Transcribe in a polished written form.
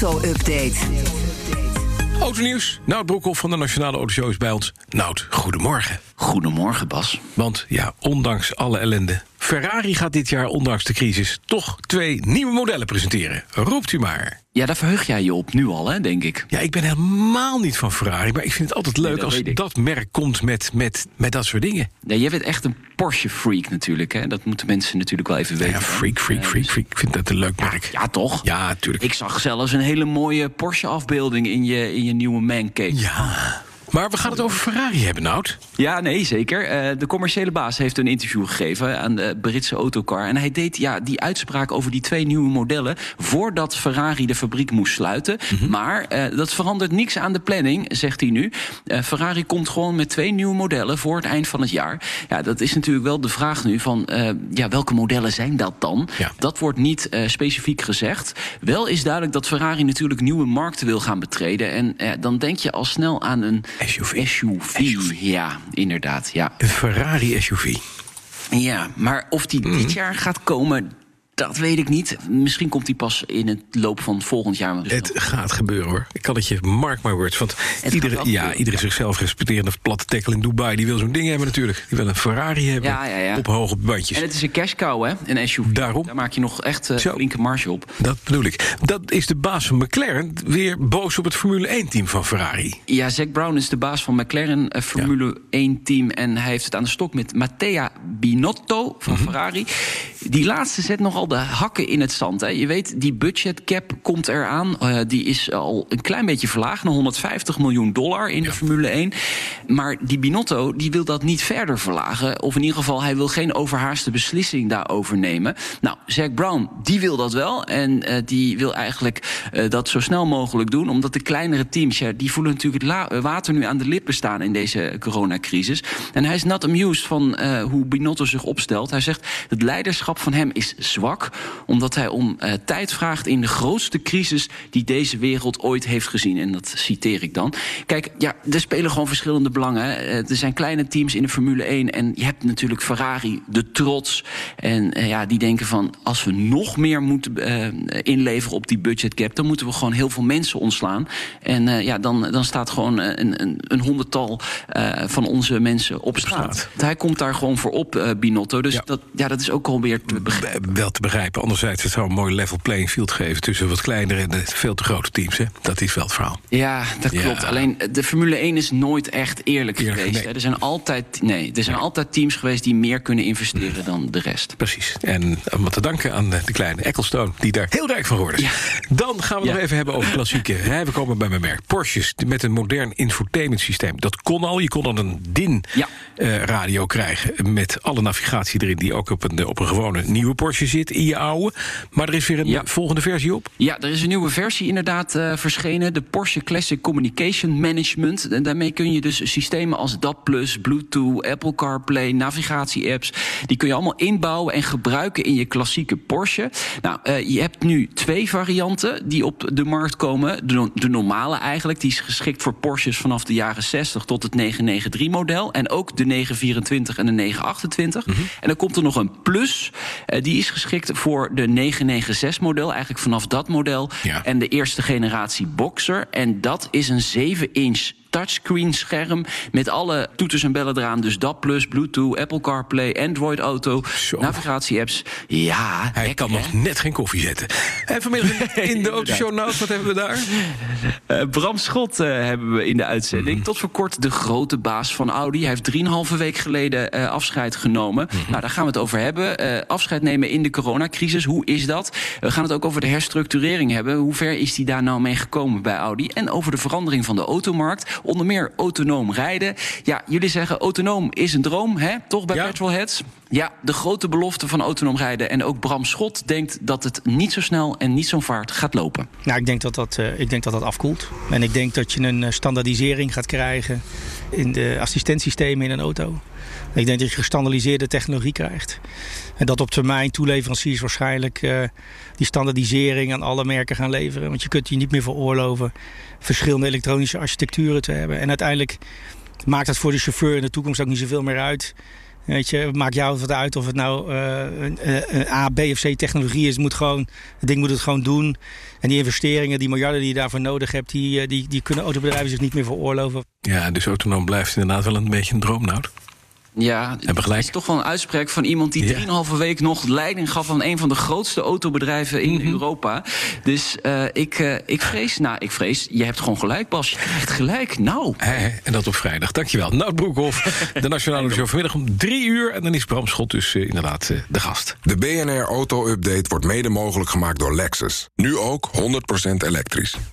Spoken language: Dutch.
Auto-update. Autonieuws. Nout Broekhoff van de Nationale Autoshow is bij ons. Nout, goedemorgen. Goedemorgen, Bas. Want ja, ondanks alle ellende, Ferrari gaat dit jaar, ondanks de crisis, toch 2 nieuwe modellen presenteren. Roept u maar. Ja, daar verheug jij je op nu al, hè, denk ik. Ja, ik ben helemaal niet van Ferrari, maar ik vind het altijd leuk als dat merk komt met dat soort dingen. Ja, jij bent echt een Porsche-freak natuurlijk, hè. Dat moeten mensen natuurlijk wel even weten. Ja, freak. Ik vind dat een leuk merk. Ja, toch? Ja, natuurlijk. Ik zag zelfs een hele mooie Porsche-afbeelding in je nieuwe mancave. Ja. Maar we gaan het over Ferrari hebben, Nout. Ja, nee, zeker. De commerciële baas heeft een interview gegeven aan de Britse Autocar. En hij deed die uitspraak over die 2 nieuwe modellen voordat Ferrari de fabriek moest sluiten. Mm-hmm. Maar dat verandert niks aan de planning, zegt hij nu. Ferrari komt gewoon met 2 nieuwe modellen voor het eind van het jaar. Ja, dat is natuurlijk wel de vraag nu van welke modellen zijn dat dan? Ja. Dat wordt niet specifiek gezegd. Wel is duidelijk dat Ferrari natuurlijk nieuwe markten wil gaan betreden. En dan denk je al snel aan een SUV. Ja, inderdaad. Ja. Een Ferrari SUV. Ja, maar of die dit jaar gaat komen, dat weet ik niet. Misschien komt die pas in het loop van volgend jaar. Het gaat gebeuren, hoor. Ik kan het je, mark my words. Want iedere zichzelf respecterende platte tekkel in Dubai, die wil zo'n ding hebben natuurlijk. Die wil een Ferrari hebben op hoge bandjes. En het is een cash cow, hè, een SUV. Daarom. Daar maak je nog echt flinke marge op. Dat bedoel ik. Dat is de baas van McLaren weer boos op het Formule 1-team van Ferrari. Ja, Zac Brown is de baas van McLaren Formule 1-team. En hij heeft het aan de stok met Mattia Binotto van Ferrari. Die laatste zet nogal de hakken in het zand. Hè. Je weet, die budgetcap komt eraan. Die is al een klein beetje verlaagd naar $150 miljoen in de Formule 1. Maar die Binotto die wil dat niet verder verlagen. Of in ieder geval, hij wil geen overhaaste beslissing daarover nemen. Nou, Zac Brown, die wil dat wel. En die wil eigenlijk dat zo snel mogelijk doen. Omdat de kleinere teams, die voelen natuurlijk het water nu aan de lippen staan in deze coronacrisis. En hij is not amused van hoe Binotto zich opstelt. Hij zegt, het leiderschap van hem is zwak, omdat hij om tijd vraagt in de grootste crisis die deze wereld ooit heeft gezien. En dat citeer ik dan. Kijk, ja, er spelen gewoon verschillende belangen. Hè. Er zijn kleine teams in de Formule 1 en je hebt natuurlijk Ferrari, de trots. En die denken van, als we nog meer moeten inleveren op die budgetcap, dan moeten we gewoon heel veel mensen ontslaan. En dan staat gewoon een 100-tal van onze mensen op straat. Hij komt daar gewoon voor op, Binotto. Dus dat is ook alweer wel te begrijpen. Anderzijds, het zou een mooi level playing field geven tussen wat kleinere en de veel te grote teams. Hè? Dat is wel het verhaal. Ja, dat klopt. Alleen de Formule 1 is nooit echt eerlijk geweest. Nee. Er zijn altijd teams geweest die meer kunnen investeren dan de rest. Precies. En om te danken aan de kleine Ecclestone, die daar heel rijk van geworden is. Ja. Dan gaan we nog even hebben over klassieke. We komen bij mijn merk. Porsches met een modern infotainment systeem. Dat kon al. Je kon dan een DIN-radio krijgen met alle navigatie erin die ook op een gewone nieuwe Porsche zit in je oude. Maar er is weer een volgende versie op. Ja, er is een nieuwe versie inderdaad verschenen. De Porsche Classic Communication Management. En daarmee kun je dus systemen als DAB+, Bluetooth, Apple CarPlay, navigatie-apps, die kun je allemaal inbouwen en gebruiken in je klassieke Porsche. Nou, je hebt nu 2 varianten die op de markt komen. De normale eigenlijk, die is geschikt voor Porsches vanaf de jaren 60 tot het 993-model. En ook de 924 en de 928. Mm-hmm. En dan komt er nog een Plus. Die is geschikt voor de 996-model, eigenlijk vanaf dat model. Ja. En de eerste generatie Boxer. En dat is een 7-inch touchscreen scherm met alle toeters en bellen eraan. Dus DAB+, Bluetooth, Apple CarPlay, Android Auto, navigatie-apps. Ja, hij lekker, kan nog net geen koffie zetten. En vanmiddag in de Autoshow Notes, wat hebben we daar? Bram Schot hebben we in de uitzending. Tot voor kort de grote baas van Audi. Hij heeft 3,5 week geleden afscheid genomen. Nou, daar gaan we het over hebben. Afscheid nemen in de coronacrisis. Hoe is dat? We gaan het ook over de herstructurering hebben. Hoe ver is hij daar nou mee gekomen bij Audi? En over de verandering van de automarkt. Onder meer autonoom rijden. Ja, jullie zeggen autonoom is een droom, hè? Toch bij Petrolheads? Ja, de grote belofte van autonoom rijden. En ook Bram Schot denkt dat het niet zo snel en niet zo'n vaart gaat lopen. Nou, ik denk dat dat afkoelt. En ik denk dat je een standaardisering gaat krijgen in de assistentiesystemen in een auto. Ik denk dat je gestandaardiseerde technologie krijgt. En dat op termijn toeleveranciers waarschijnlijk die standaardisering aan alle merken gaan leveren. Want je kunt je niet meer veroorloven verschillende elektronische architecturen te hebben. En uiteindelijk maakt het voor de chauffeur in de toekomst ook niet zoveel meer uit Weet je, maakt jou wat uit of het nou een A, B of C technologie is. Het ding moet het gewoon doen. En die investeringen, die miljarden die je daarvoor nodig hebt, die kunnen autobedrijven zich niet meer veroorloven. Ja, dus autonoom blijft inderdaad wel een beetje een droomnoot. Ja, het is toch wel een uitspraak van iemand die 3,5 week nog leiding gaf aan een van de grootste autobedrijven in Europa. Dus ik vrees, je hebt gewoon gelijk, Bas. Je krijgt gelijk. Nou. En dat op vrijdag. Dankjewel. Nout Broekhoff, de Nationale Show vanmiddag om 3:00. En dan is Bram Schot dus inderdaad de gast. De BNR Auto Update wordt mede mogelijk gemaakt door Lexus. Nu ook 100% elektrisch.